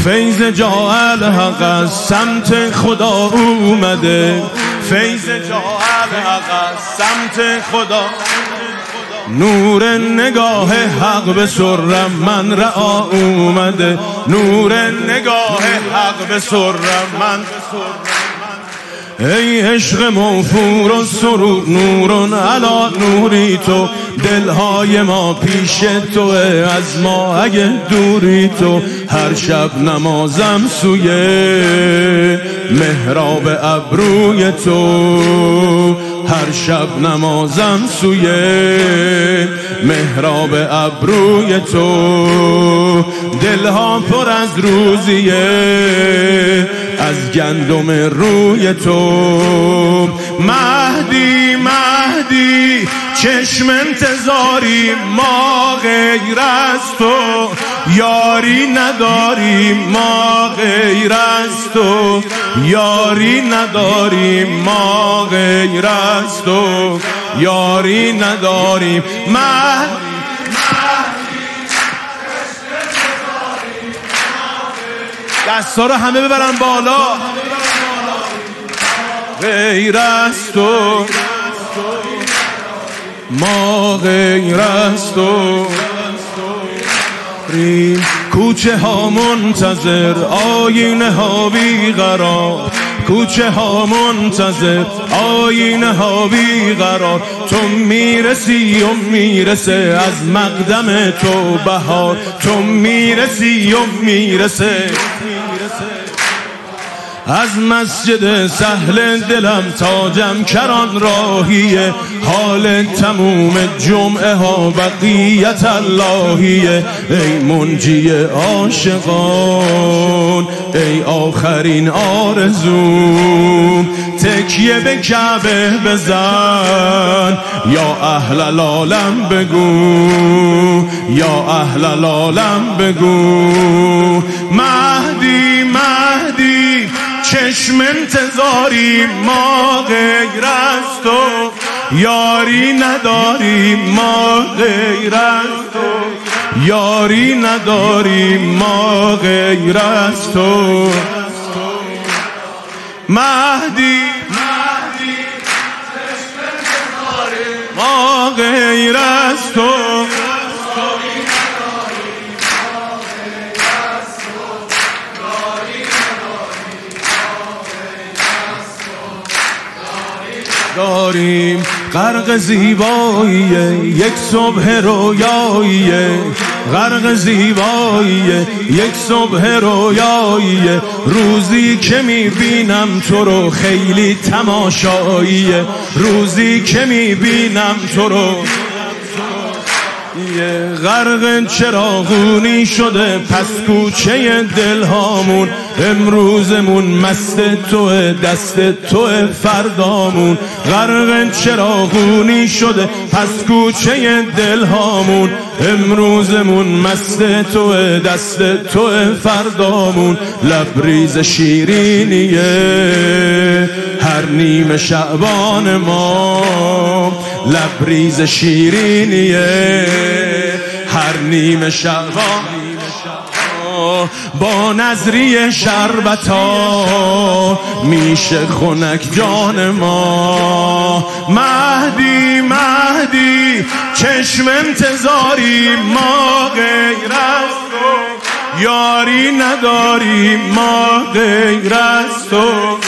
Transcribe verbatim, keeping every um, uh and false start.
فیض جا الحق از سمت خدا اومده، فیض جا الحق از سمت خدا. نور نگاه حق به سرم من رعا اومده، نور نگاه حق به سرم من. ای عشق موفور و سرور نورون علا نوری تو، دلهای ما پیش تو، از ما اگه دوری تو. هر شب نمازم سوی محراب ابروی تو، هر شب نمازم سوی محراب ابروی تو. دلها پر از روزیه از گندم روی تو. مهدی مهدی چشم انتظاری ما غیر از تو، یاری نداریم ما غیر از تو، یاری نداریم ما غیر از تو، یاری نداریم. مهدی دستا رو همه ببرن بالا. غیر از تو ما غیر از تو. ریم کوچه ها منتظر آینه ها بیقرار، کوچه ها منتظر آینه ها بیقرار. تو میرسی و میرسه از مقدم تو بهار، تو میرسی و میرسه از مسجد سهل دلم تا جمکران راهیه. حال تموم جمعه ها بقیت اللهیه. ای منجی عاشقان ای آخرین آرزوم، تکیه به کعبه بزن یا اهل العالم بگو، یا اهل العالم بگو. مهدی مهدی چشم انتظاری ما غیر از تو، یاری نداریم ما غیر از تو، یاری نداریم ما غیر از تو. مهدی مهدی چشم انتظاری ما غیر از تو، داریم غرق زیباییه یک صبح رویاییه، غرق زیباییه یک صبح رویاییه. روزی که میبینم تو رو خیلی تماشاییه، روزی که میبینم تو رو. یه غرق چراغونی شده پس کوچه دلهامون، امروزمون مست توه دست توه فردامون. غرق چراغونی شده پس کوچه دلهامون، امروزمون مست توه دست توه فردامون. لبریز شیرینیه هر نیم شعبان ما، لبریز شیرینیه هر نیم شعبان. با نظری شربتا میشه خنک جان ما. مهدی مهدی چشم انتظاری ما غیر از تو، یاری نداریم ما غیر از تو.